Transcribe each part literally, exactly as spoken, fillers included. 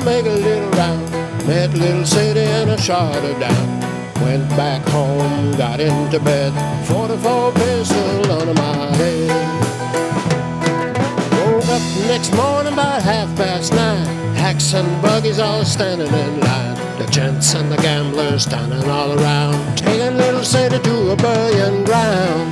make a little round. Met little Sadie and I shot her down. Went back home, got into bed, forty-four pistol under my head. Woke up next morning about half past nine. Hacks and buggies all standing in line. The gents and the gamblers standing all around, taking little Sadie to a burying ground.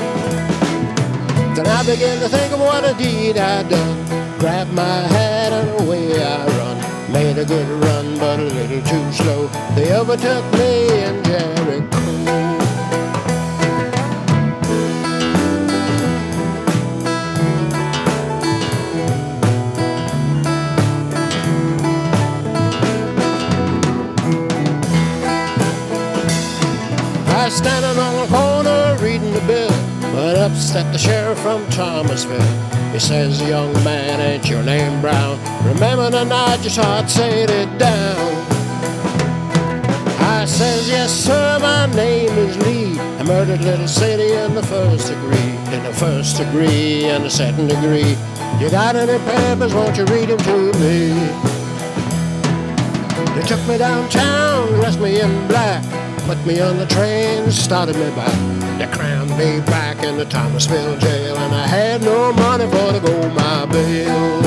Then I began to think of what a deed I'd done. Grabbed my hat and away I run. Made a good run, but a little too slow. They overtook me in Jericho. I was standing on the corner reading the bill when up stepped the sheriff from Thomasville. He says, young man, ain't your name Brown? Remember the night you shot Sadie down? I says, yes sir, my name is Lee. I murdered little Sadie in the first degree. In the first degree and the second degree. You got any papers, won't you read them to me? They took me downtown, dressed me in black, put me on the train, started me back. They crammed me back in the Thomasville jail, and I had no money for to go my bail.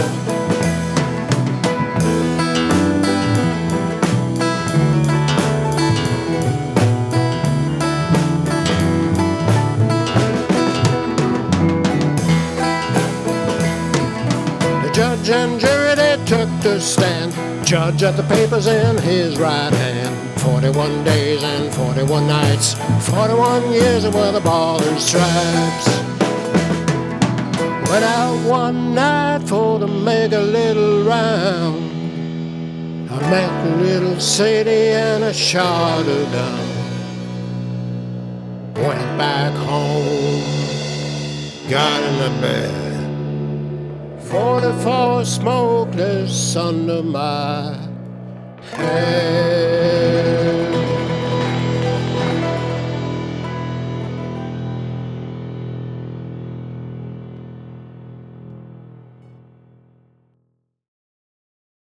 The judge and jury, they took the stand. Judge had the papers in his right hand. Forty-one days and forty-one nights, forty-one years were the baller's stripes. Went out one night for to make a little round. I met little Sadie and I shot her down. Went back home, got in the bed, forty-four smokeless under my head.